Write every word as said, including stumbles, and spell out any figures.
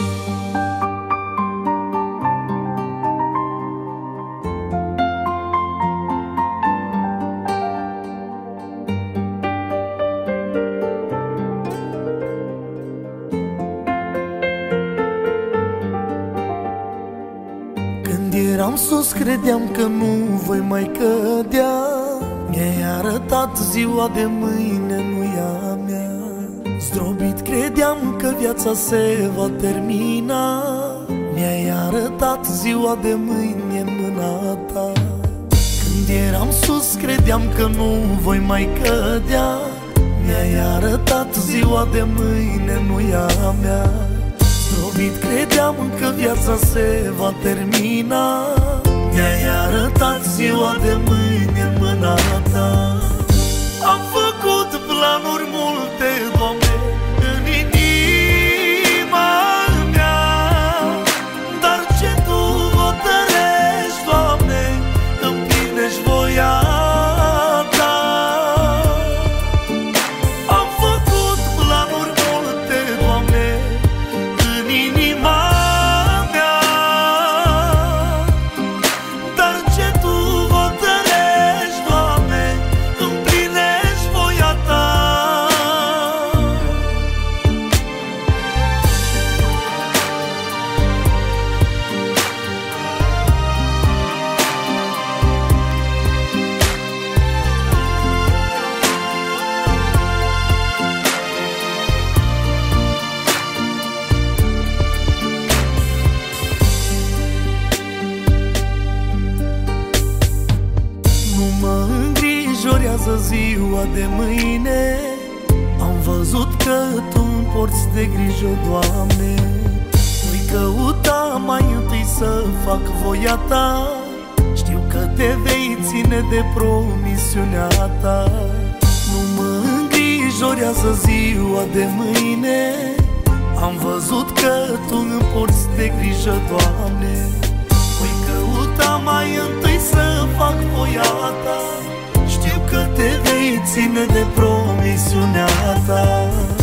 Când eram sus credeam că nu voi mai cădea. Mi-ai arătat ziua de mâine, nu e a mea. Zdrobit credeam că viața se va termina. Mi-ai arătat ziua de mâine în mâna ta. Când eram sus credeam că nu voi mai cădea. Mi-ai arătat ziua de mâine, nu e a mea. Zdrobit credeam că viața se va termina. Mi-ai arătat ziua de mâine în mâna ta. Am făcut planuri multe, Doamne, în inima mea, dar ce Tu hotărăști, Doamne, împlinești voia Ta. Am făcut planuri multe, Doamne, în inima mea, dar ce Tu hotărăști, Doamne, împlinești voia Ta. Nu mă îngrijorează ziua de mâine. Am văzut că Tu îmi porți de grijă, Doamne. Voi căuta mai întâi să fac voia Ta. Știu că Te vei ține de promisiunea Ta. Nu mă îngrijorează ziua de mâine. Am văzut că Tu îmi porți de grijă, Doamne. Voi căuta mai întâi să fac voia Ta. Știu că Te vei ține de promisiunea Ta.